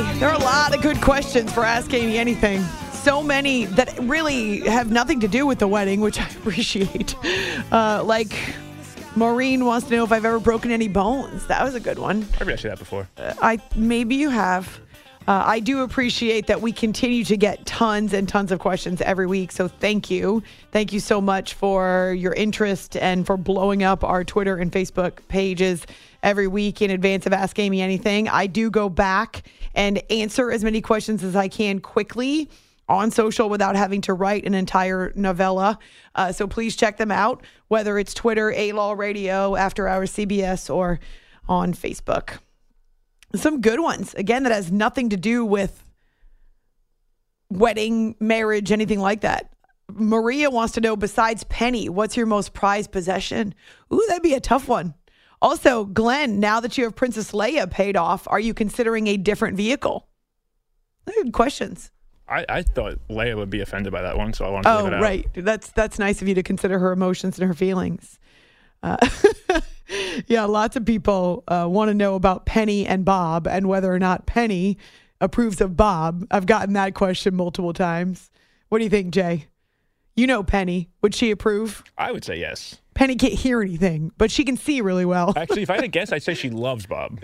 There are a lot of good questions for Ask Amy Anything. So many that really have nothing to do with the wedding, which I appreciate. Like, Maureen wants to know if I've ever broken any bones. That was a good one. I've asked you that before. Maybe you have. I do appreciate that we continue to get tons and tons of questions every week. So thank you. Thank you so much for your interest and for blowing up our Twitter and Facebook pages every week in advance of Ask Amy Anything. I do go back and answer as many questions as I can quickly on social without having to write an entire novella. So please check them out, whether it's Twitter, A-Law Radio, After Hours CBS, or on Facebook. Some good ones. Again, that has nothing to do with wedding, marriage, anything like that. Maria wants to know, besides Penny, what's your most prized possession? Ooh, that'd be a tough one. Also, Glenn, now that you have Princess Leia paid off, are you considering a different vehicle? Good questions. I thought Leia would be offended by that one, so I wanted to leave it out. Oh, right. That's nice of you to consider her emotions and her feelings. Yeah, lots of people want to know about Penny and Bob and whether or not Penny approves of Bob. I've gotten that question multiple times. What do you think, Jay? You know Penny. Would she approve? I would say yes. Penny can't hear anything, but she can see really well. Actually, if I had to guess, I'd say she loves Bob.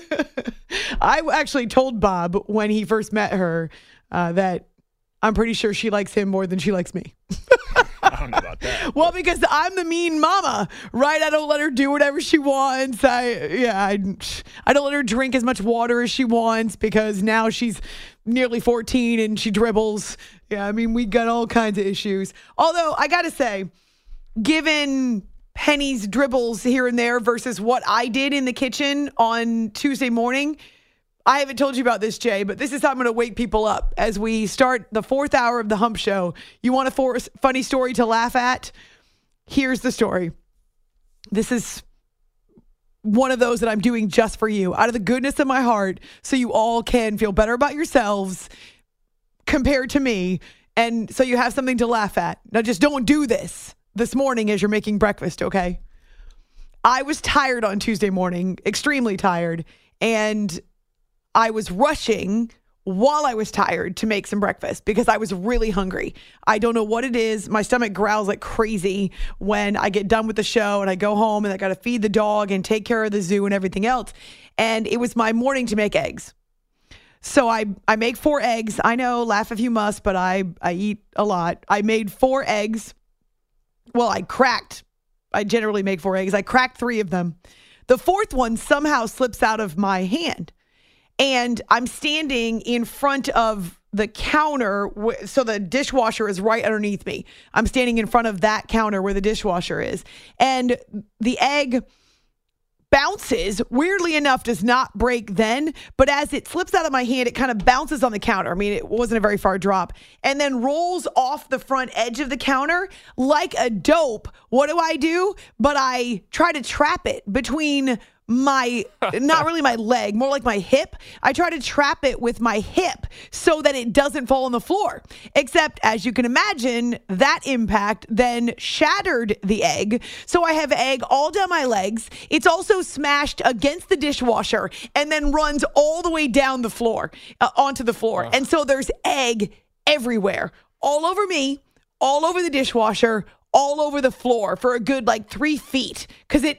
I actually told Bob when he first met her that I'm pretty sure she likes him more than she likes me. I don't know about that. Well, because I'm the mean mama, right? I don't let her do whatever she wants. I don't let her drink as much water as she wants because now she's nearly 14 and she dribbles. Yeah, I mean, we got all kinds of issues. Although, I got to say, given Penny's dribbles here and there versus what I did in the kitchen on Tuesday morning, I haven't told you about this, Jay, but this is how I'm going to wake people up as we start the 4th hour of the Hump Show. You want a funny story to laugh at? Here's the story. This is one of those that I'm doing just for you, out of the goodness of my heart, so you all can feel better about yourselves compared to me, and so you have something to laugh at. Now, just don't do this morning as you're making breakfast, okay? I was tired on Tuesday morning, extremely tired, and I was rushing while I was tired to make some breakfast because I was really hungry. I don't know what it is. My stomach growls like crazy when I get done with the show and I go home and I got to feed the dog and take care of the zoo and everything else. And it was my morning to make eggs. So I make 4 eggs. I know, laugh if you must, but I eat a lot. I made 4 eggs. Well, I generally make 4 eggs. I cracked 3 of them. The 4th one somehow slips out of my hand. And I'm standing in front of the counter, so the dishwasher is right underneath me. I'm standing in front of that counter where the dishwasher is. And the egg bounces, weirdly enough, does not break then. But as it slips out of my hand, it kind of bounces on the counter. I mean, it wasn't a very far drop. And then rolls off the front edge of the counter like a dope. What do? But I try to trap it between not really my leg, more like my hip. I try to trap it with my hip so that it doesn't fall on the floor. Except, as you can imagine, that impact then shattered the egg. So I have egg all down my legs. It's also smashed against the dishwasher and then runs all the way down the floor, onto the floor. And so there's egg everywhere, all over me, all over the dishwasher, all over the floor for a good 3 feet because it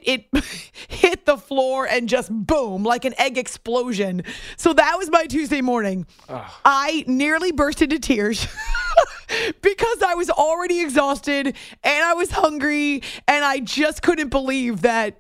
hit the floor and just boom, like an egg explosion. So that was my Tuesday morning. I nearly burst into tears because I was already exhausted and I was hungry and I just couldn't believe that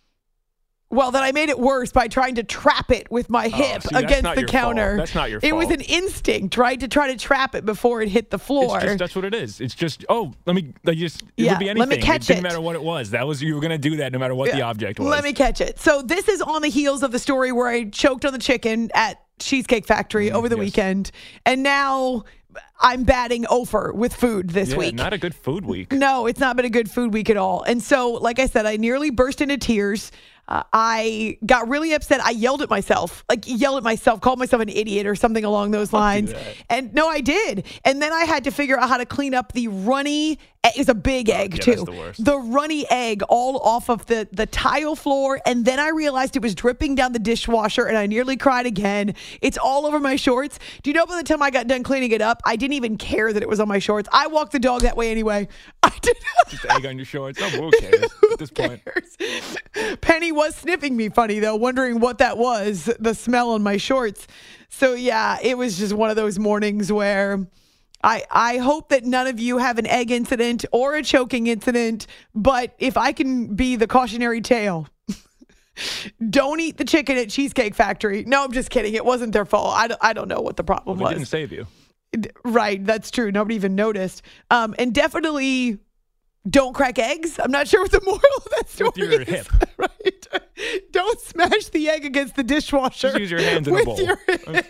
I made it worse by trying to trap it with my hip against the counter. That's not your fault. It was an instinct, right? To try to trap it before it hit the floor. That's what it is. It's just, it would be anything. Let me catch it. Didn't matter what it was. You were going to do that no matter what the object was. Let me catch it. So this is on the heels of the story where I choked on the chicken at Cheesecake Factory over the weekend. And now I'm batting over with food this week. Not a good food week. No, it's not been a good food week at all. And so, like I said, I nearly burst into tears. I got really upset. I yelled at myself, called myself an idiot or something along those lines. And no, I did. And then I had to figure out how to clean up the runny It was a big egg, yeah, too. that's the worst. The runny egg all off of the tile floor. And then I realized it was dripping down the dishwasher and I nearly cried again. It's all over my shorts. Do you know by the time I got done cleaning it up, I didn't even care that it was on my shorts. I walked the dog that way anyway. I did. Just egg on your shorts. Oh, who cares at this point? Penny was sniffing me funny, though, wondering what that was, the smell on my shorts. So, yeah, it was just one of those mornings where I hope that none of you have an egg incident or a choking incident, but if I can be the cautionary tale, don't eat the chicken at Cheesecake Factory. No, I'm just kidding. It wasn't their fault. I don't know what the problem Well, was. they didn't save you. Right, that's true. Nobody even noticed. And definitely don't crack eggs. I'm not sure what the moral of that story With your is. hip. Right. Don't smash the egg against the dishwasher. Just use your hands in the with bowl. your hip.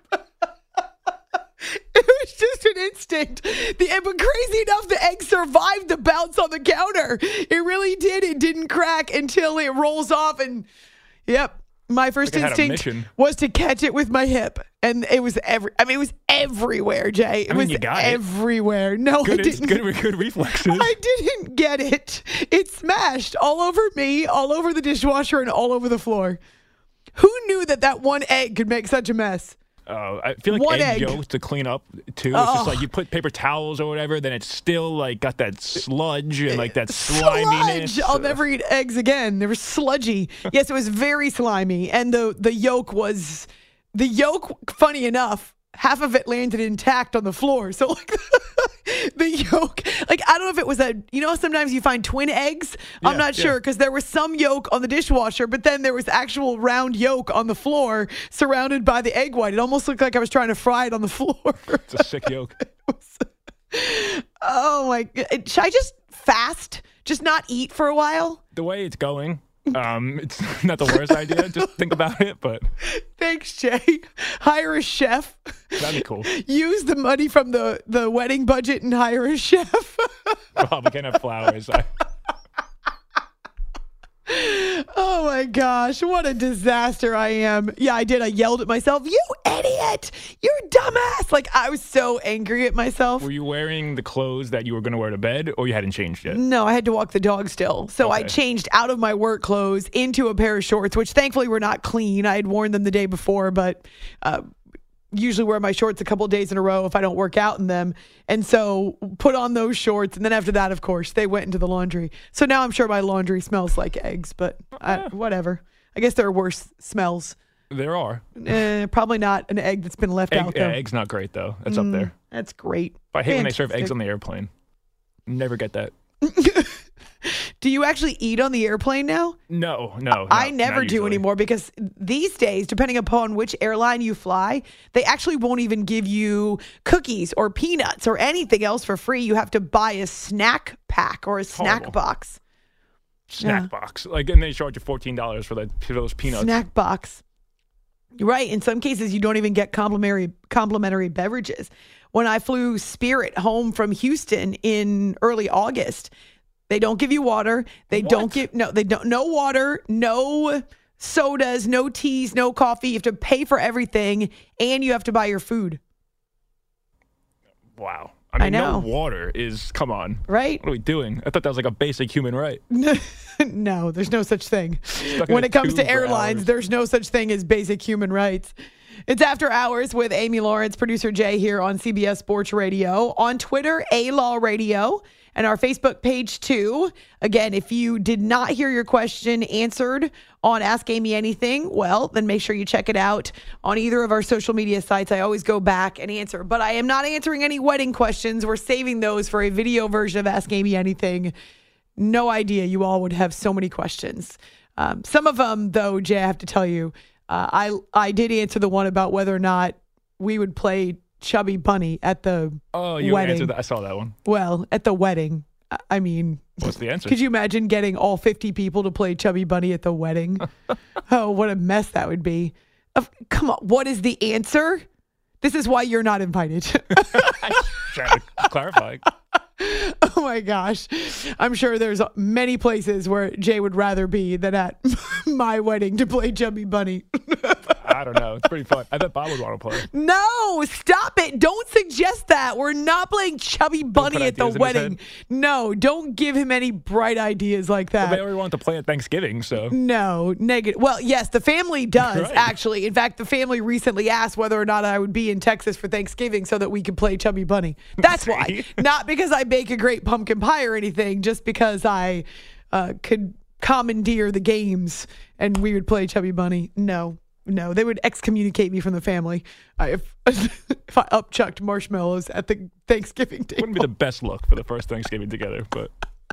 It was just an instinct. But crazy enough, the egg survived the bounce on the counter. It really did. It didn't crack until it rolls off. And yep, my first Like I had a instinct mission. was to catch it with my hip. And it was it was everywhere, Jay. It was you got it. everywhere. No, I didn't. Good reflexes. I didn't get it. It smashed all over me, all over the dishwasher, and all over the floor. Who knew that one egg could make such a mess? I feel like One egg egg. yolks to clean up too. It's just like you put paper towels or whatever, then it's still like got that sludge and like that sliminess. Sludge. I'll never eat eggs again. They were sludgy. Yes, it was very slimy, and the yolk was funny enough. Half of it landed intact on the floor. So like the yolk, like I don't know if it was sometimes you find twin eggs. I'm not sure because there was some yolk on the dishwasher, but then there was actual round yolk on the floor surrounded by the egg white. It almost looked like I was trying to fry it on the floor. It's a sick yolk. Oh my God. Should I just fast? Just not eat for a while? The way it's going, it's not the worst idea. Just think about it, but Thanks, Jay. Hire a chef. that'd be cool. Use the money from the wedding budget and hire a chef. Well, we can't have flowers. Oh my gosh, what a disaster I am. Yeah, I did. I yelled at myself, "You idiot! You're dumbass!" Like I was so angry at myself. Were you wearing the clothes that you were going to wear to bed, or you hadn't changed yet? No, I had to walk the dog still. So I Okay. changed out of my work clothes into a pair of shorts, which thankfully were not clean. I had worn them the day before, but usually wear my shorts a couple of days in a row if I don't work out in them. And so put on those shorts. And then after that, of course, they went into the laundry. So now I'm sure my laundry smells like eggs, but whatever. I guess there are worse smells. There are. Probably not an egg that's been left out, though. Egg's not great, though. That's up there. That's great. I hate when they serve Fantastic. eggs on the airplane. Never get that. Do you actually eat on the airplane now? No. I not never do usually. anymore because these days, depending upon which airline you fly, they actually won't even give you cookies or peanuts or anything else for free. You have to buy a snack pack or a snack Horrible. box. Snack box. Like, and they charge you $14 for those peanuts. Snack box. Right. In some cases, you don't even get complimentary beverages. When I flew Spirit home from Houston in early August, they don't give you water. They don't no water, no sodas, no teas, no coffee. You have to pay for everything and you have to buy your food. Wow. I mean, know. no water is, come on. Right? What are we doing? I thought that was like a basic human right. No, there's no such thing. Stuck in When a it comes tube to for airlines, hours. there's no such thing as basic human rights. It's After Hours with Amy Lawrence, producer Jay here on CBS Sports Radio, on Twitter, A-Law Radio, and our Facebook page too. Again, if you did not hear your question answered on Ask Amy Anything, well, then make sure you check it out on either of our social media sites. I always go back and answer, but I am not answering any wedding questions. We're saving those for a video version of Ask Amy Anything. No idea you all would have so many questions. Some of them, though, Jay, I have to tell you, I did answer the one about whether or not we would play Chubby Bunny at the You wedding. answered that. I saw that one. Well, at the wedding. I mean, What's the answer? could you imagine getting all 50 people to play Chubby Bunny at the wedding? Oh, what a mess that would be. Come on, what is the answer? This is why you're not invited. Trying to clarify. Oh my gosh. I'm sure there's many places where Jay would rather be than at my wedding to play Chubby Bunny. I don't know. It's pretty fun. I bet Bob would want to play. No, stop it. Don't suggest that. We're not playing Chubby Bunny at the wedding. No, don't give him any bright ideas like that. Well, they already want to play at Thanksgiving, so. No, negative. Well, yes, the family does, Right. actually. In fact, the family recently asked whether or not I would be in Texas for Thanksgiving so that we could play Chubby Bunny. That's why. Not because I bake a great pumpkin pie or anything, just because I could commandeer the games and we would play Chubby Bunny. No, they would excommunicate me from the family if I upchucked marshmallows at the Thanksgiving table. Wouldn't be the best look for the first Thanksgiving together, but.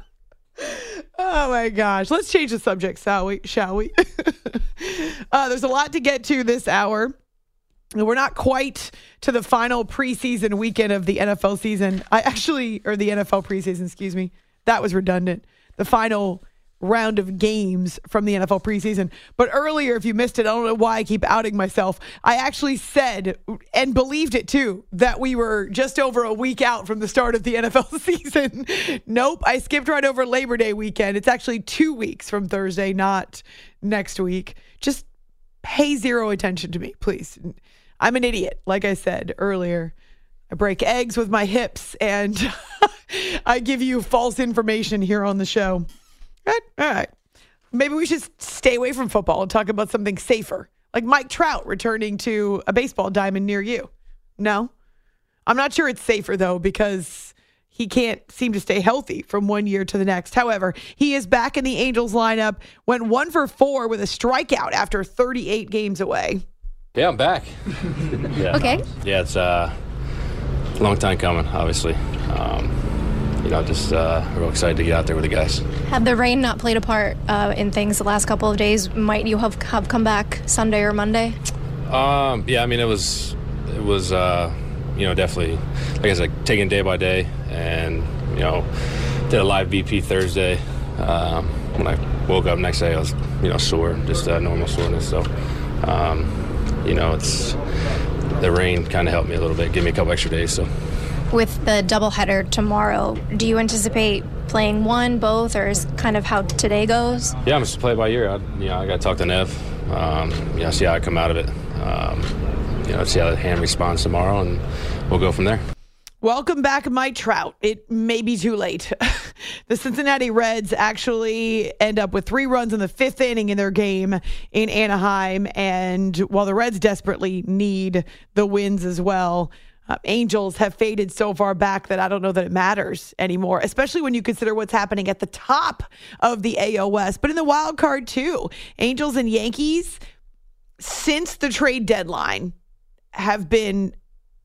Oh my gosh. Let's change the subject, shall we? There's a lot to get to this hour. We're not quite to the final preseason weekend of the NFL season. Or the NFL preseason, excuse me. That was redundant. The final round of games from the NFL preseason. But earlier, if you missed it, I don't know why I keep outing myself. I actually said, and believed it too, that we were just over a week out from the start of the NFL season. Nope, I skipped right over Labor Day weekend. It's actually 2 weeks from Thursday, not next week. Just pay zero attention to me, please. I'm an idiot, like I said earlier. I break eggs with my hips, and I give you false information here on the show. All right. Maybe we should stay away from football and talk about something safer, like Mike Trout returning to a baseball diamond near you. No? I'm not sure it's safer, though, because he can't seem to stay healthy from one year to the next. However, he is back in the Angels lineup, went 1 for 4 with a strikeout after 38 games away. Yeah, I'm back. Yeah. Okay. Yeah, it's a long time coming, obviously. Just real excited to get out there with the guys. Had the rain not played a part in things the last couple of days, might you have come back Sunday or Monday? Yeah, I mean, it was definitely, like I said, taking day by day, and did a live BP Thursday. When I woke up next day, I was sore, just normal soreness. So it's the rain kind of helped me a little bit, give me a couple extra days. So. With the doubleheader tomorrow, do you anticipate playing one, both, or is kind of how today goes? Yeah, I'm just play by ear. I got to talk to Nev. See how I come out of it. See how the hand responds tomorrow, and we'll go from there. Welcome back, Mike Trout. It may be too late. The Cincinnati Reds actually end up with 3 runs in the 5th inning in their game in Anaheim, and while the Reds desperately need the wins as well, Angels have faded so far back that I don't know that it matters anymore, especially when you consider what's happening at the top of the AL West, but in the wild card too. Angels and Yankees, since the trade deadline, have been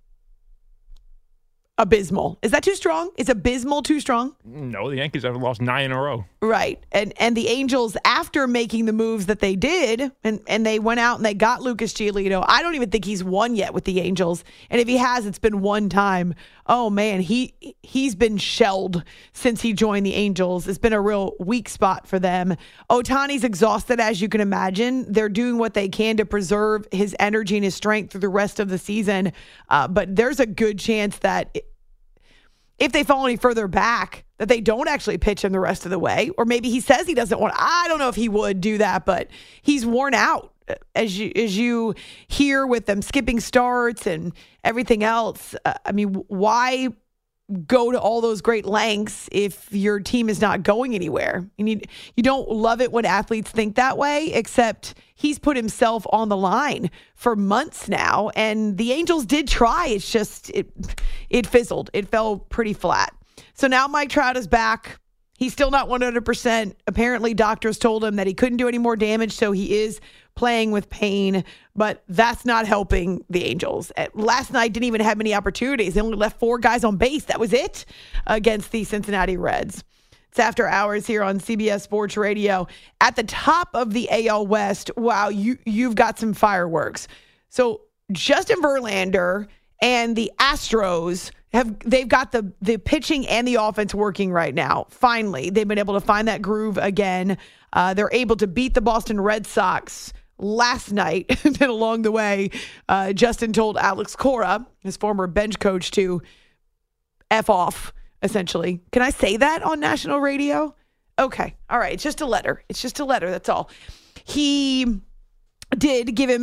abysmal. Is that too strong? Is abysmal too strong? No, the Yankees have lost 9 in a row. Right. And the Angels, after making the moves that they did, and they went out and they got Lucas Giolito. I don't even think he's won yet with the Angels. And if he has, it's been one time. Oh, man, he's been shelled since he joined the Angels. It's been a real weak spot for them. Ohtani's exhausted, as you can imagine. They're doing what they can to preserve his energy and his strength through the rest of the season. But there's a good chance that if they fall any further back, that they don't actually pitch him the rest of the way. Or maybe he says he doesn't want. I don't know if he would do that, but he's worn out. As you hear with them skipping starts and everything else. I mean, why go to all those great lengths if your team is not going anywhere? You don't love it when athletes think that way, except he's put himself on the line for months now, and the Angels did try. It's just it fizzled. It fell pretty flat. So now Mike Trout is back. He's still not 100%. Apparently, doctors told him that he couldn't do any more damage, so he is playing with pain, but that's not helping the Angels. Last night didn't even have many opportunities. They only left 4 guys on base. That was it against the Cincinnati Reds. It's After Hours here on CBS Sports Radio. At the top of the AL West, wow, you've got some fireworks. So Justin Verlander and the Astros they've got the pitching and the offense working right now. Finally, they've been able to find that groove again. They're able to beat the Boston Red Sox last night. And along the way, Justin told Alex Cora, his former bench coach, to F off, essentially. Can I say that on national radio? Okay. All right. It's just a letter. That's all. He did give him a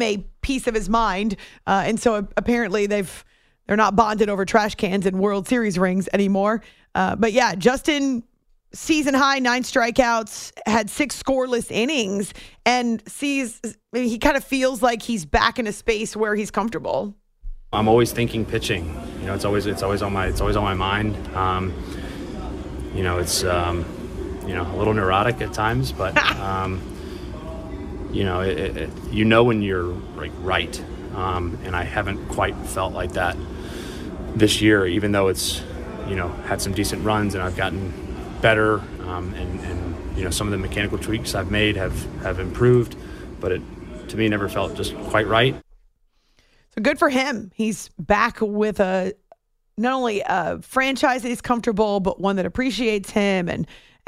piece of his mind. And so apparently they're not bonded over trash cans and World Series rings anymore. But yeah, Justin, season high, 9 strikeouts, had 6 scoreless innings, and he kind of feels like he's back in a space where he's comfortable. I'm always thinking pitching. It's always on my mind. It's a little neurotic at times, but when you're like right. And I haven't quite felt like that this year, even though it's had some decent runs and I've gotten better, and some of the mechanical tweaks I've made have improved, but it to me never felt just quite right. So good for him. He's back with not only a franchise that he's comfortable, but one that appreciates him, and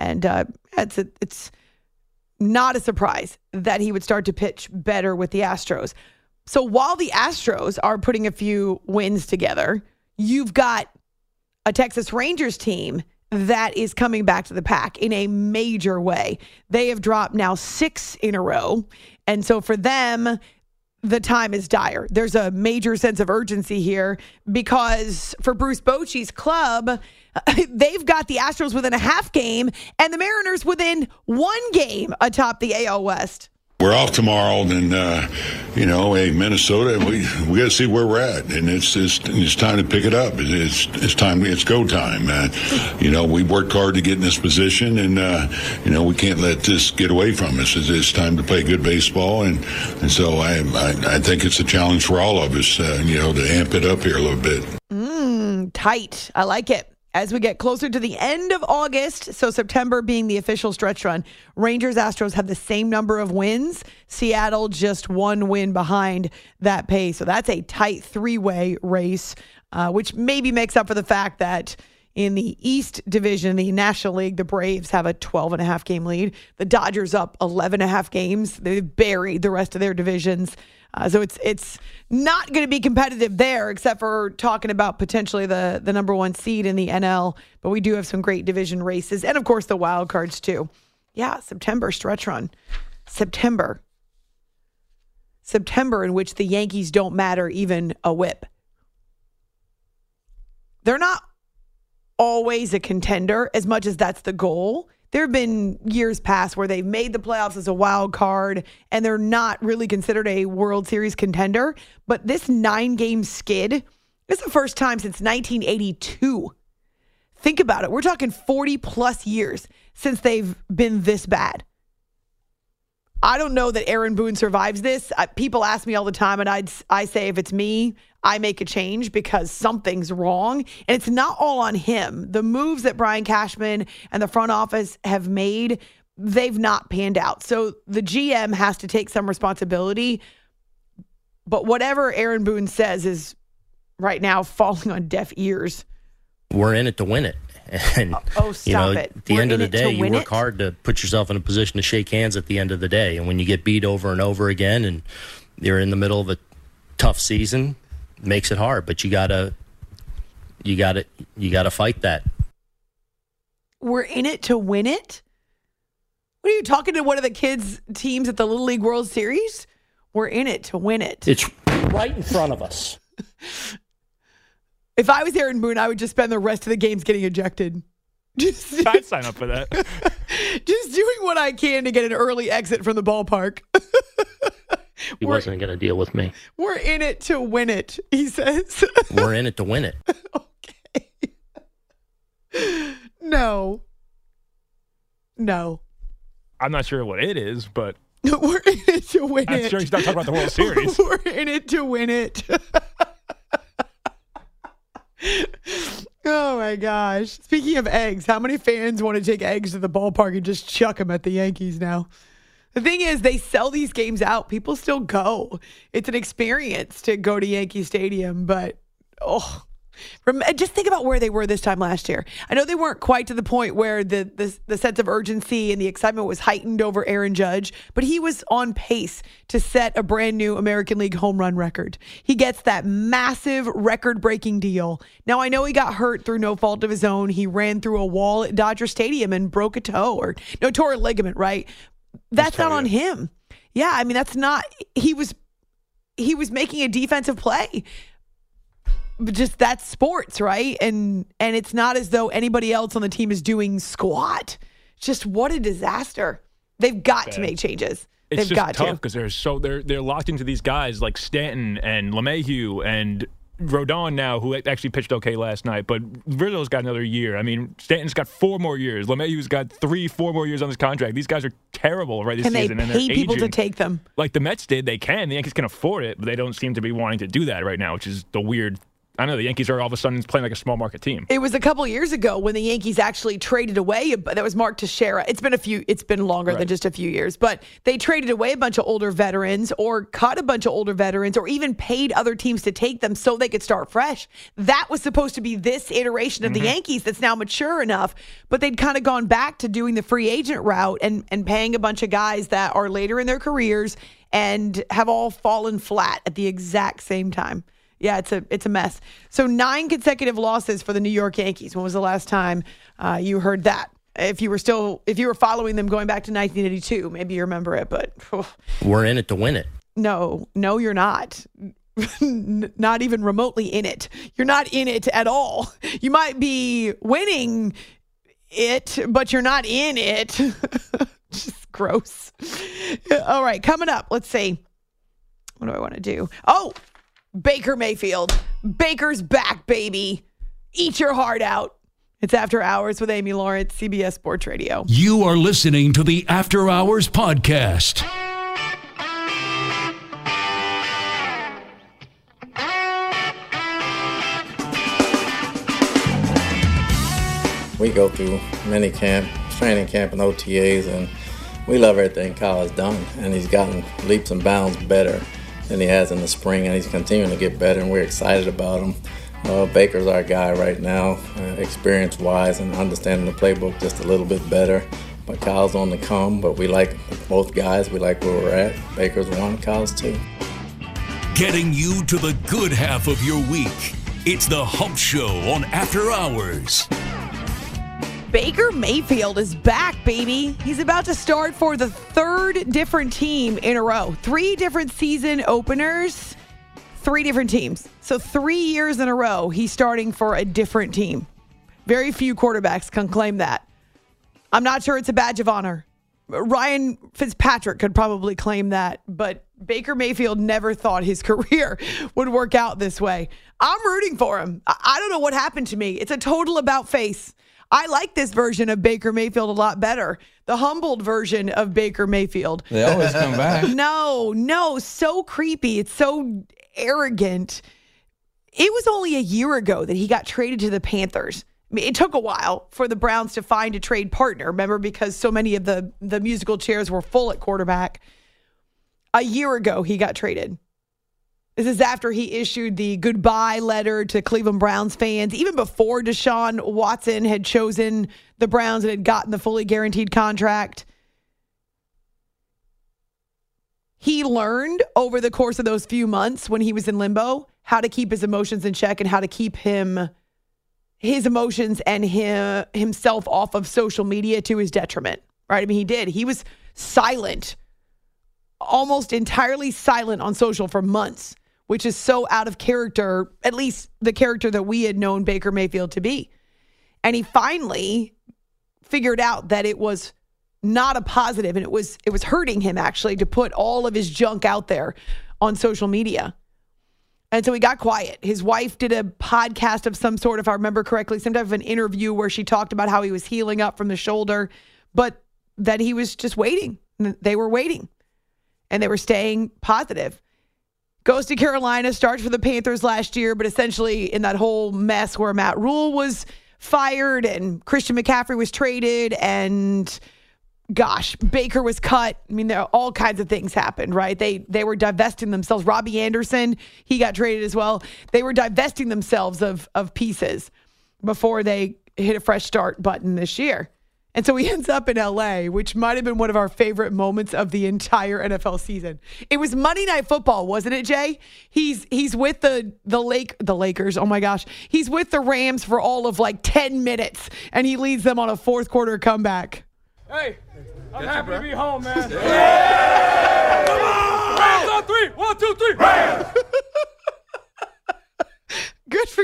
it's not a surprise that he would start to pitch better with the Astros. So while the Astros are putting a few wins together, you've got a Texas Rangers team that is coming back to the pack in a major way. They have dropped now 6 in a row, and so for them, the time is dire. There's a major sense of urgency here because for Bruce Bochy's club, they've got the Astros within a half game and the Mariners within 1 game atop the AL West. We're off tomorrow, and Minnesota. We got to see where we're at, and it's time to pick it up. It's time. It's go time. We worked hard to get in this position, and we can't let this get away from us. It's time to play good baseball, and so I think it's a challenge for all of us. To amp it up here a little bit. Tight. I like it. As we get closer to the end of August, so September being the official stretch run, Rangers Astros have the same number of wins. Seattle just 1 win behind that pace. So that's a tight 3-way race, which maybe makes up for the fact that in the East Division, the National League, the Braves have a 12.5 game lead. The Dodgers up 11.5 games. They've buried the rest of their divisions. So it's not going to be competitive there, except for talking about potentially the number 1 seed in the NL. But we do have some great division races, and of course the wild cards too. Yeah, September stretch run. September in which the Yankees don't matter even a whip. They're not always a contender as much as that's the goal. There have been years past where they've made the playoffs as a wild card and they're not really considered a World Series contender. But this 9-game skid is the first time since 1982. Think about it. We're talking 40 plus years since they've been this bad. I don't know that Aaron Boone survives this. People ask me all the time, and I say if it's me, I make a change because something's wrong. And it's not all on him. The moves that Brian Cashman and the front office have made, they've not panned out. So the GM has to take some responsibility. But whatever Aaron Boone says is right now falling on deaf ears. We're in it to win it. And, stop it. At the end of the day, you work hard to put yourself in a position to shake hands at the end of the day. And when you get beat over and over again and you're in the middle of a tough season, it makes it hard. But you gotta fight that. We're in it to win it? What are you talking to one of the kids' teams at the Little League World Series? We're in it to win it. It's right in front of us. If I was Aaron Boone, I would just spend the rest of the games getting ejected. I'd sign up for that. Just doing what I can to get an early exit from the ballpark. He wasn't going to deal with me. We're in it to win it, he says. We're in it to win it. Okay. No. I'm not sure what it is, but we're in it to win it. I'm sure he's not talking about the World Series. We're in it to win it. Oh my gosh. Speaking of eggs, how many fans want to take eggs to the ballpark and just chuck them at the Yankees now? The thing is, they sell these games out. People still go. It's an experience to go to Yankee Stadium, but just think about where they were this time last year. I know they weren't quite to the point where the sense of urgency and the excitement was heightened over Aaron Judge, but he was on pace to set a brand new American League home run record. He gets that massive record-breaking deal. Now, I know he got hurt through no fault of his own. He ran through a wall at Dodger Stadium and broke a toe tore a ligament, right? That's not on him. Yeah, I mean, that's not – he was he was making a defensive play. But just that's sports, right? And it's not as though anybody else on the team is doing squat. Just what a disaster. They've got to make changes. It's They've just got tough because they're locked into these guys like Stanton and LeMahieu and Rodon now, who actually pitched okay last night, but Rizzo's got another year. I mean, Stanton's got 4 more years. LeMahieu's got 3-4 more years on his contract. These guys are terrible this season. Can they pay people to take them? Like the Mets did, they can. The Yankees can afford it, but they don't seem to be wanting to do that right now, which is the weird. I know the Yankees are all of a sudden playing like a small market team. It was a couple of years ago when the Yankees actually traded away. That was Mark Teixeira. It's been longer than just a few years, but they traded away a bunch of older veterans or cut a bunch of older veterans or even paid other teams to take them so they could start fresh. That was supposed to be this iteration of the Yankees that's now mature enough, but they'd kind of gone back to doing the free agent route and paying a bunch of guys that are later in their careers and have all fallen flat at the exact same time. Yeah, it's a mess. So 9 consecutive losses for the New York Yankees. When was the last time you heard that? If you were following them going back to 1982, maybe you remember it, but we're in it to win it. No, you're not. Not even remotely in it. You're not in it at all. You might be winning it, but you're not in it. Just gross. All right, coming up, let's see. What do I want to do? Oh, Baker Mayfield. Baker's back, baby. Eat your heart out. It's After Hours with Amy Lawrence, CBS Sports Radio. You are listening to the After Hours podcast. We go through mini camp, training camp, and OTAs, and we love everything Kyle has done. And he's gotten leaps and bounds better than he has in the spring, and he's continuing to get better, and we're excited about him. Baker's our guy right now, experience-wise and understanding the playbook just a little bit better. But Kyle's on the come, but we like both guys. We like where we're at. Baker's 1, Kyle's 2. Getting you to the good half of your week. It's the Hump Show on After Hours. Baker Mayfield is back, baby. He's about to start for the 3rd different team in a row. 3 different season openers, 3 different teams. So 3 years in a row, he's starting for a different team. Very few quarterbacks can claim that. I'm not sure it's a badge of honor. Ryan Fitzpatrick could probably claim that, but Baker Mayfield never thought his career would work out this way. I'm rooting for him. I don't know what happened to me. It's a total about face. I like this version of Baker Mayfield a lot better. The humbled version of Baker Mayfield. They always come back. No, so creepy. It's so arrogant. It was only a year ago that he got traded to the Panthers. I mean, it took a while for the Browns to find a trade partner, remember, because so many of the musical chairs were full at quarterback. A year ago, he got traded. This is after he issued the goodbye letter to Cleveland Browns fans, even before Deshaun Watson had chosen the Browns and had gotten the fully guaranteed contract. He learned over the course of those few months when he was in limbo how to keep his emotions in check and how to keep his emotions and himself off of social media to his detriment. Right? I mean, he did. He was silent, almost entirely silent on social for months, which is so out of character, at least the character that we had known Baker Mayfield to be. And he finally figured out that it was not a positive, and it was hurting him, actually, to put all of his junk out there on social media. And so he got quiet. His wife did a podcast of some sort, if I remember correctly, some type of an interview where she talked about how he was healing up from the shoulder, but that he was just waiting. They were waiting, and they were staying positive. Goes to Carolina, starts for the Panthers last year, but essentially in that whole mess where Matt Rule was fired and Christian McCaffrey was traded and, gosh, Baker was cut. I mean, all kinds of things happened, right? They were divesting themselves. Robbie Anderson, he got traded as well. They were divesting themselves of pieces before they hit a fresh start button this year. And so he ends up in L.A., which might have been one of our favorite moments of the entire NFL season. It was Monday Night Football, wasn't it, Jay? He's with the Lakers. Oh, my gosh. He's with the Rams for all of like 10 minutes, and he leads them on a fourth quarter comeback. Hey, I'm happy to be home, man. Yeah! Come on! Rams on 3. 1, 2, 3. Rams!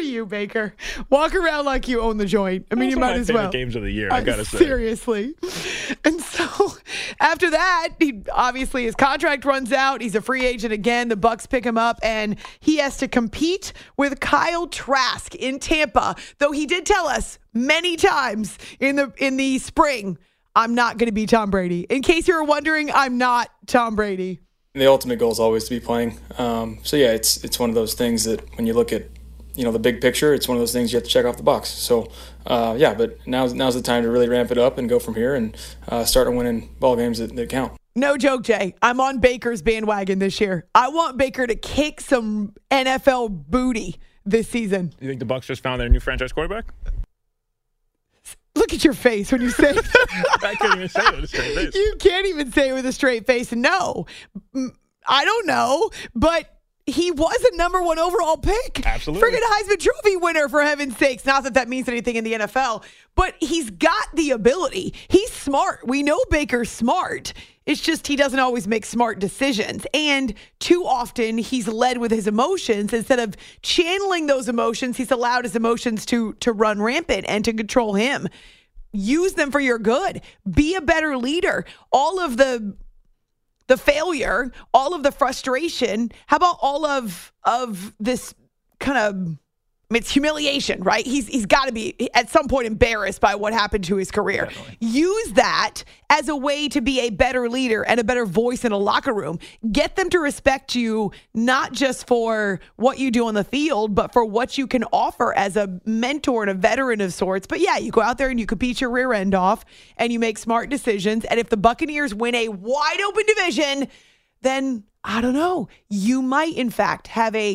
you, Baker. Walk around like you own the joint. I mean, you might as well. Games of the year, I gotta say. Seriously. And so after that, obviously his contract runs out. He's a free agent again. The Bucks pick him up, and he has to compete with Kyle Trask in Tampa. Though he did tell us many times in the spring, I'm not going to be Tom Brady. In case you were wondering, I'm not Tom Brady. The ultimate goal is always to be playing. So yeah, it's one of those things that when you look at the big picture, it's one of those things you have to check off the box. So but now's the time to really ramp it up and go from here and start winning ball games that count. No joke, Jay. I'm on Baker's bandwagon this year. I want Baker to kick some NFL booty this season. You think the Bucs just found their new franchise quarterback? Look at your face when you say that. I can't even say it with a straight face. You can't even say it with a straight face. No. I don't know, but he was a number 1 overall pick. Absolutely. Friggin' Heisman Trophy winner, for heaven's sakes. Not that means anything in the NFL, but he's got the ability. He's smart. We know Baker's smart. It's just he doesn't always make smart decisions. And too often he's led with his emotions. Instead of channeling those emotions, he's allowed his emotions to run rampant and to control him. Use them for your good. Be a better leader. All of the failure, all of the frustration, how about all of this kind of, it's humiliation, right? He's got to be at some point embarrassed by what happened to his career. Definitely. Use that as a way to be a better leader and a better voice in a locker room. Get them to respect you, not just for what you do on the field, but for what you can offer as a mentor and a veteran of sorts. But yeah, you go out there and you compete your rear end off and you make smart decisions. And if the Buccaneers win a wide open division, then I don't know, you might in fact have a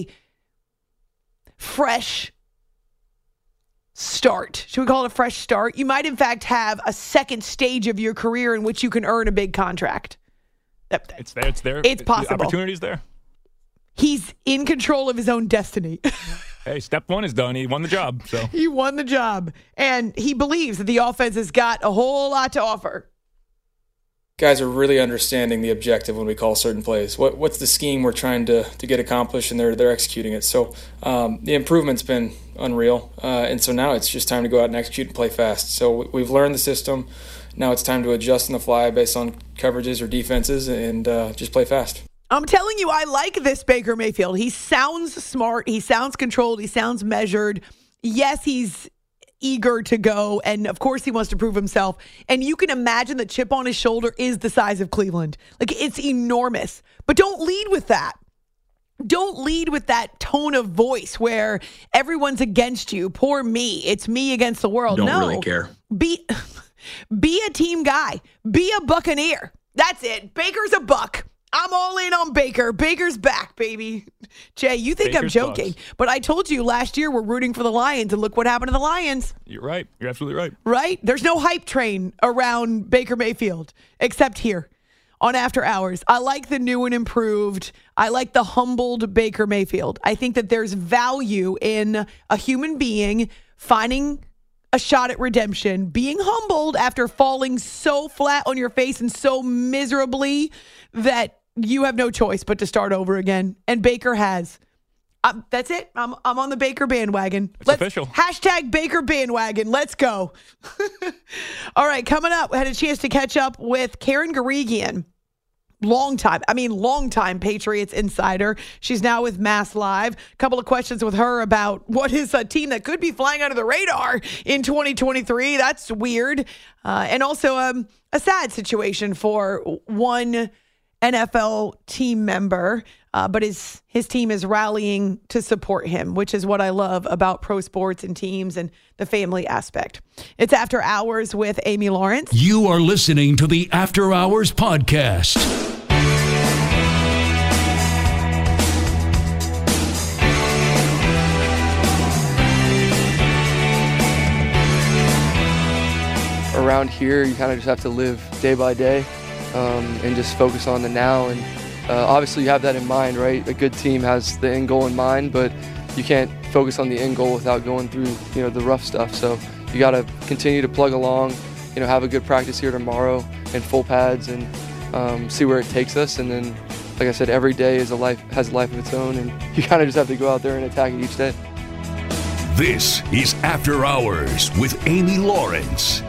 fresh start. Should we call it a fresh start? You might, in fact, have a second stage of your career in which you can earn a big contract. It's there. It's there. It's possible. The opportunity's there. He's in control of his own destiny. Hey, step 1 is done. He won the job. So he won the job. And he believes that the offense has got a whole lot to offer. Guys are really understanding the objective when we call certain plays. What's the scheme we're trying to get accomplished, and they're executing it. So the improvement's been unreal, and so now it's just time to go out and execute and play fast. So we've learned the system. Now it's time to adjust on the fly based on coverages or defenses and just play fast. I'm telling you, I like this Baker Mayfield. He sounds smart. He sounds controlled. He sounds measured. Yes, he's eager to go, and of course he wants to prove himself. And you can imagine the chip on his shoulder is the size of Cleveland. Like, it's enormous. But don't lead with that. Don't lead with that tone of voice where everyone's against you. Poor me. It's me against the world. Don't really care. Be a team guy. Be a Buccaneer. That's it. Baker's a Buck. I'm all in on Baker. Baker's back, baby. Jay, you think Baker's I'm joking, Bucks. but I told you last year we're rooting for the Lions, and look what happened to the Lions. You're right. You're absolutely right. Right? There's no hype train around Baker Mayfield, except here on After Hours. I like the new and improved. I like the humbled Baker Mayfield. I think that there's value in a human being finding a shot at redemption, being humbled after falling so flat on your face and so miserably that you have no choice but to start over again. And Baker has. That's it. I'm on the Baker bandwagon. It's official. Hashtag Baker bandwagon. Let's go. All right, coming up, we had a chance to catch up with Karen Guregian. Long time Patriots insider. She's now with Mass Live. A couple of questions with her about what is a team that could be flying under the radar in 2023. That's weird. And also a sad situation for one NFL team member, but his team is rallying to support him, which is what I love about pro sports and teams and the family aspect. It's After Hours with Amy Lawrence. You are listening to the After Hours podcast. Around here, you kind of just have to live day by day. And just focus on the now. And obviously you have that in mind, right? A good team has the end goal in mind, but you can't focus on the end goal without going through, the rough stuff. So you got to continue to plug along, have a good practice here tomorrow and full pads and see where it takes us. And then, like I said, every day has a life of its own, and you kind of just have to go out there and attack it each day. This is After Hours with Amy Lawrence.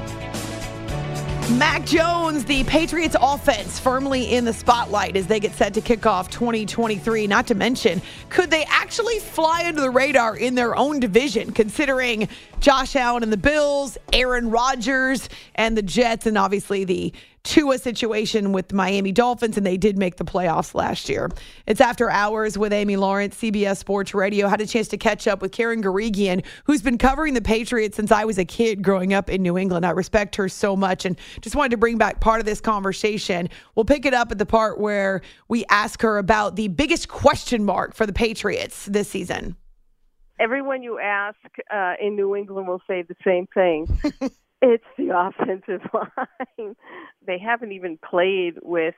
Mac Jones, the Patriots offense, firmly in the spotlight as they get set to kick off 2023. Not to mention, could they actually fly under the radar in their own division, considering Josh Allen and the Bills, Aaron Rodgers and the Jets, and obviously the Tua situation with the Miami Dolphins, and they did make the playoffs last year. It's After Hours with Amy Lawrence, CBS Sports Radio. Had a chance to catch up with Karen Guregian, who's been covering the Patriots since I was a kid growing up in New England. I respect her so much and just wanted to bring back part of this conversation. We'll pick it up at the part where we ask her about the biggest question mark for the Patriots this season. Everyone you ask in New England will say the same thing. It's the offensive line. They haven't even played with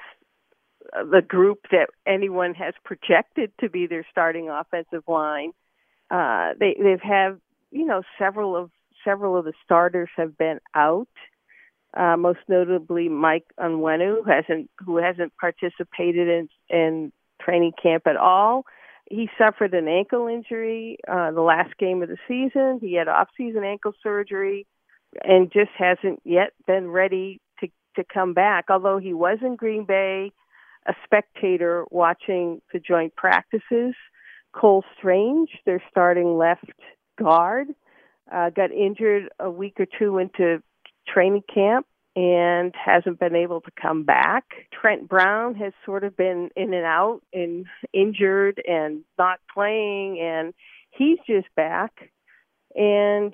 the group that anyone has projected to be their starting offensive line. They've had, several of the starters have been out. Most notably Mike Onwenu, who hasn't participated in training camp at all. He suffered an ankle injury the last game of the season. He had off-season ankle surgery and just hasn't yet been ready to come back. Although he was in Green Bay, a spectator watching the joint practices. Cole Strange, their starting left guard, got injured a week or two into training camp and hasn't been able to come back. Trent Brown has sort of been in and out and injured and not playing, and he's just back. And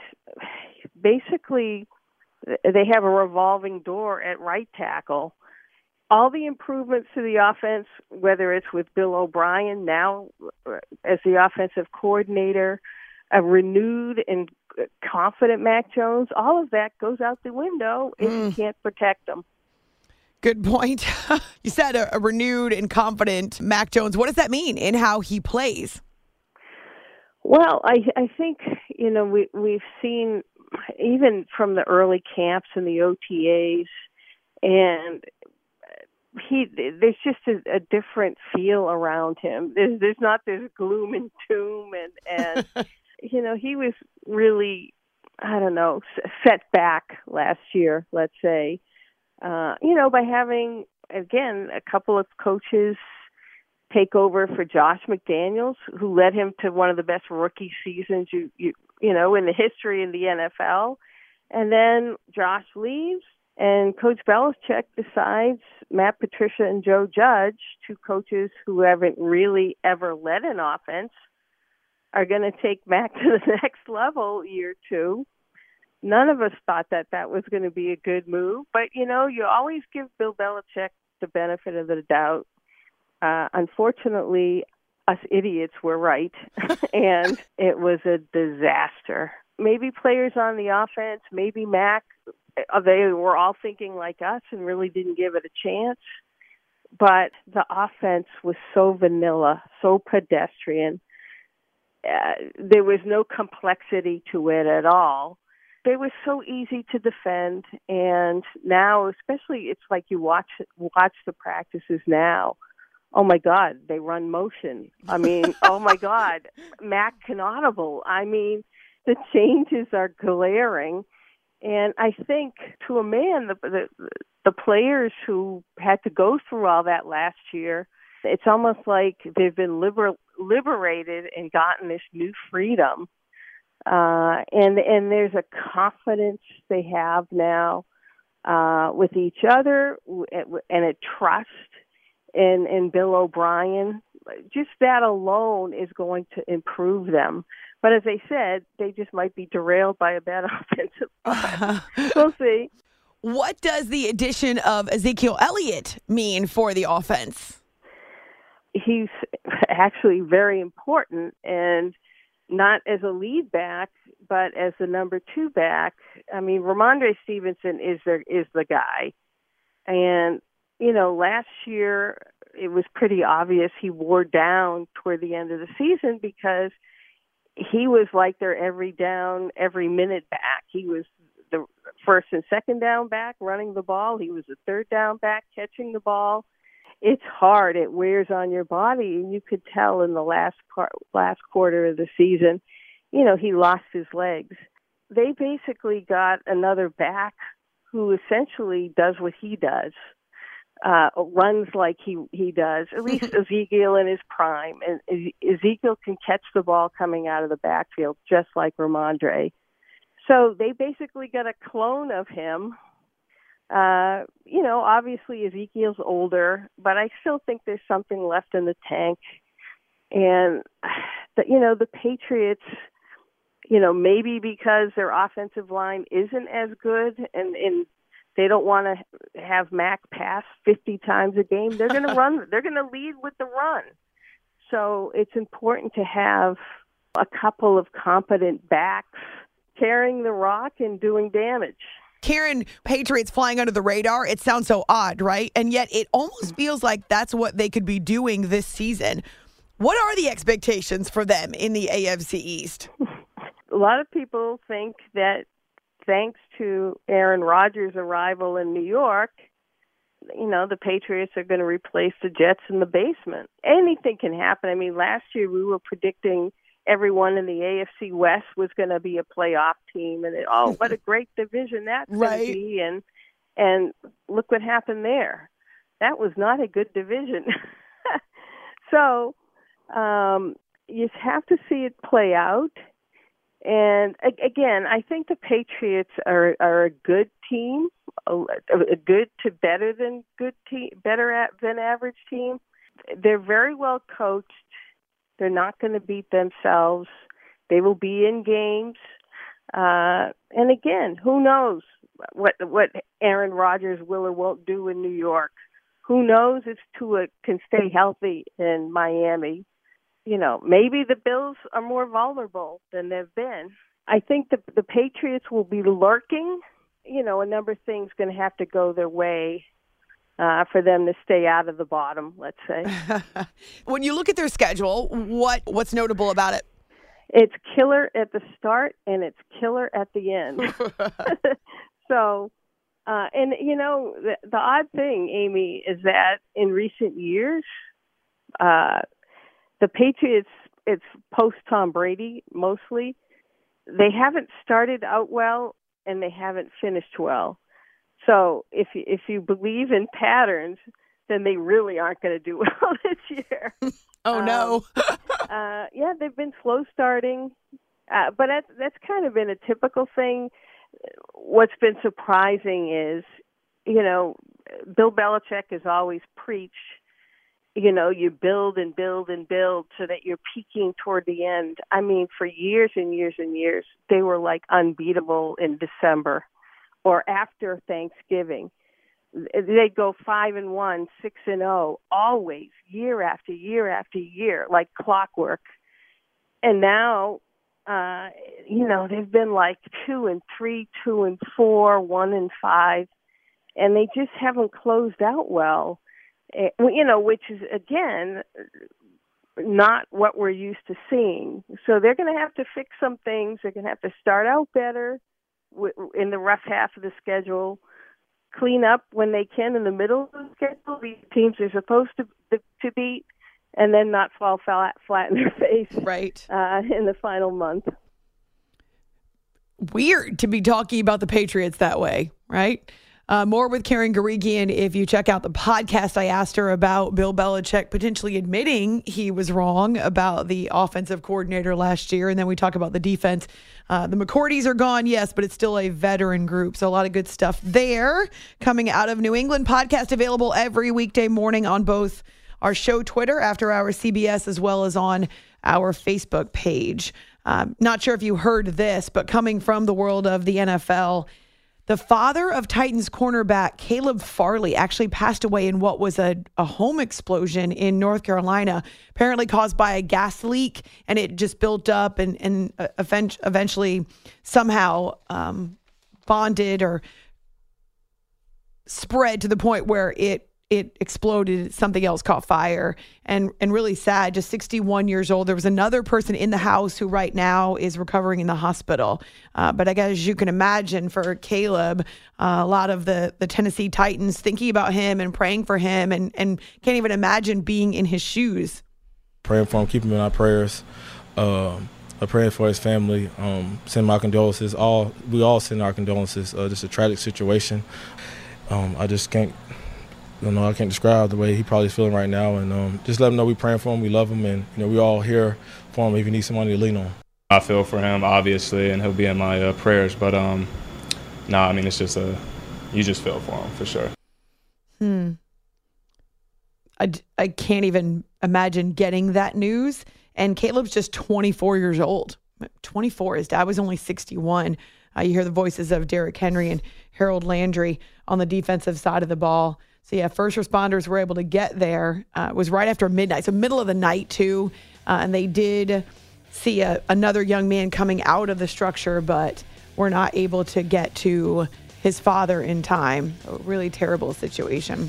basically, they have a revolving door at right tackle. All the improvements to the offense, whether it's with Bill O'Brien now as the offensive coordinator, a renewed and confident Mac Jones, all of that goes out the window if you can't protect them. Good point. You said a renewed and confident Mac Jones. What does that mean in how he plays? Well, I think, we've seen even from the early camps and the OTAs, and there's just a different feel around him. There's not this gloom and doom, and he was really, set back last year, let's say, by having, again, a couple of coaches take over for Josh McDaniels, who led him to one of the best rookie seasons in the history in the NFL. And then Josh leaves, and Coach Belichick decides Matt Patricia and Joe Judge, two coaches who haven't really ever led an offense, are going to take Mac to the next level year two. None of us thought that was going to be a good move, but you always give Bill Belichick the benefit of the doubt. Unfortunately, us idiots were right, and it was a disaster. Maybe players on the offense, maybe Mac, they were all thinking like us and really didn't give it a chance. But the offense was so vanilla, so pedestrian. There was no complexity to it at all. They were so easy to defend, and now, especially, it's like you watch the practices now. Oh, my God, they run motion. I mean, oh, my God, Mac can audible. I mean, the changes are glaring. And I think, to a man, the players who had to go through all that last year, it's almost like they've been liberated and gotten this new freedom. And there's a confidence they have now with each other and a trust in Bill O'Brien. Just that alone is going to improve them. But as I said, they just might be derailed by a bad offensive line. We'll see. What does the addition of Ezekiel Elliott mean for the offense? He's actually very important, and not as a lead back, but as the number two back. I mean, Ramondre Stevenson is the guy. And, last year it was pretty obvious he wore down toward the end of the season because he was like their every down, every minute back. He was the first and second down back running the ball. He was the third down back catching the ball. It's hard. It wears on your body, and you could tell in the last quarter of the season he lost his legs. They basically got another back who essentially does what he does, runs like he does, at least Ezekiel in his prime. And Ezekiel can catch the ball coming out of the backfield just like Rhamondre. So they basically got a clone of him. Obviously Ezekiel's older, but I still think there's something left in the tank. And, the Patriots, maybe because their offensive line isn't as good and they don't want to have Mac pass 50 times a game, they're going to run. They're going to lead with the run. So it's important to have a couple of competent backs carrying the rock and doing damage. Karen, Patriots flying under the radar, it sounds so odd, right? And yet it almost feels like that's what they could be doing this season. What are the expectations for them in the AFC East? A lot of people think that thanks to Aaron Rodgers' arrival in New York, the Patriots are going to replace the Jets in the basement. Anything can happen. I mean, last year we were predicting everyone in the AFC West was going to be a playoff team, and what a great division that's going to be, and look what happened there. That was not a good division. So you have to see it play out. And again, I think the Patriots are a good team, a good to better than good team, better than average team. They're very well coached. They're not going to beat themselves. They will be in games. And again, who knows what Aaron Rodgers will or won't do in New York? Who knows if Tua can stay healthy in Miami? Maybe the Bills are more vulnerable than they've been. I think the Patriots will be lurking. A number of things going to have to go their way for them to stay out of the bottom, let's say. When you look at their schedule, what's notable about it? It's killer at the start and it's killer at the end. So, the odd thing, Amy, is that in recent years, the Patriots, it's post-Tom Brady mostly, they haven't started out well and they haven't finished well. So if you believe in patterns, then they really aren't going to do well this year. Oh, no. They've been slow starting, but that's kind of been a typical thing. What's been surprising is, Bill Belichick has always preached, you build and build and build so that you're peaking toward the end. I mean, for years and years and years, they were like unbeatable in December or after Thanksgiving. They'd go 5-1, 6-0, always, year after year after year, like clockwork. And now, they've been like 2-3, 2-4, 1-5, and they just haven't closed out well. Which is, again, not what we're used to seeing. So they're going to have to fix some things. They're going to have to start out better in the rough half of the schedule, clean up when they can in the middle of the schedule, these teams are supposed to beat, and then not fall flat in their face in the final month. Weird to be talking about the Patriots that way, right? More with Karen Guregian. If you check out the podcast, I asked her about Bill Belichick potentially admitting he was wrong about the offensive coordinator last year. And then we talk about the defense. The McCourties are gone, yes, but it's still a veteran group. So a lot of good stuff there coming out of New England. Podcast available every weekday morning on both our show Twitter, After Hours CBS, as well as on our Facebook page. Not sure if you heard this, but coming from the world of the NFL, the father of Titans cornerback Caleb Farley actually passed away in what was a home explosion in North Carolina, apparently caused by a gas leak, and it just built up and eventually somehow bonded or spread to the point where it exploded. Something else caught fire, and really sad. Just 61 years old. There was another person in the house who right now is recovering in the hospital. But I guess you can imagine for Caleb, a lot of the Tennessee Titans thinking about him and praying for him, and can't even imagine being in his shoes. Praying for him, keep him in our prayers. praying for his family, send my condolences. We all send our condolences. Just a tragic situation. I just can't. I can't describe the way he probably is feeling right now, and just let him know we're praying for him, we love him, and we all here for him if he needs somebody to lean on. I feel for him, obviously, and he'll be in my prayers. But it's just you just feel for him for sure. I can't even imagine getting that news. And Caleb's just 24 years old. 24. His dad was only 61. You hear the voices of Derrick Henry and Harold Landry on the defensive side of the ball. So, yeah, first responders were able to get there. It was right after midnight, so middle of the night, too. And they did see another young man coming out of the structure, but were not able to get to his father in time. A really terrible situation.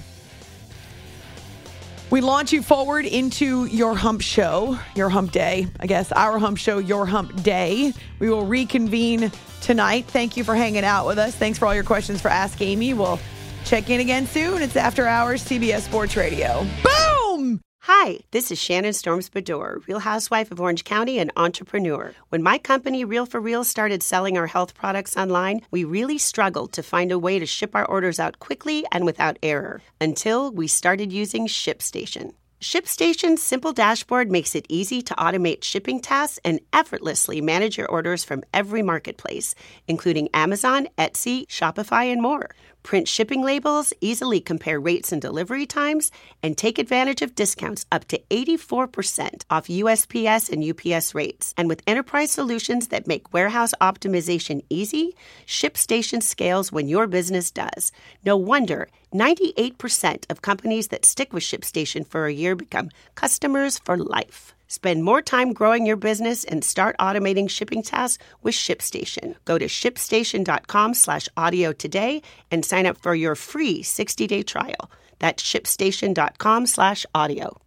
We launch you forward into your hump show, your hump day. I guess our hump show, your hump day. We will reconvene tonight. Thank you for hanging out with us. Thanks for all your questions for Ask Amy. We'll check in again soon. It's After Hours, CBS Sports Radio. Boom! Hi, this is Shannon Storms-Bedore, Real Housewife of Orange County and entrepreneur. When my company, Real for Real, started selling our health products online, we really struggled to find a way to ship our orders out quickly and without error, until we started using ShipStation. ShipStation's simple dashboard makes it easy to automate shipping tasks and effortlessly manage your orders from every marketplace, including Amazon, Etsy, Shopify, and more. Print shipping labels, easily compare rates and delivery times, and take advantage of discounts up to 84% off USPS and UPS rates. And with enterprise solutions that make warehouse optimization easy, ShipStation scales when your business does. No wonder 98% of companies that stick with ShipStation for a year become customers for life. Spend more time growing your business and start automating shipping tasks with ShipStation. Go to ShipStation.com/audio today and sign up for your free 60-day trial. That's ShipStation.com/audio.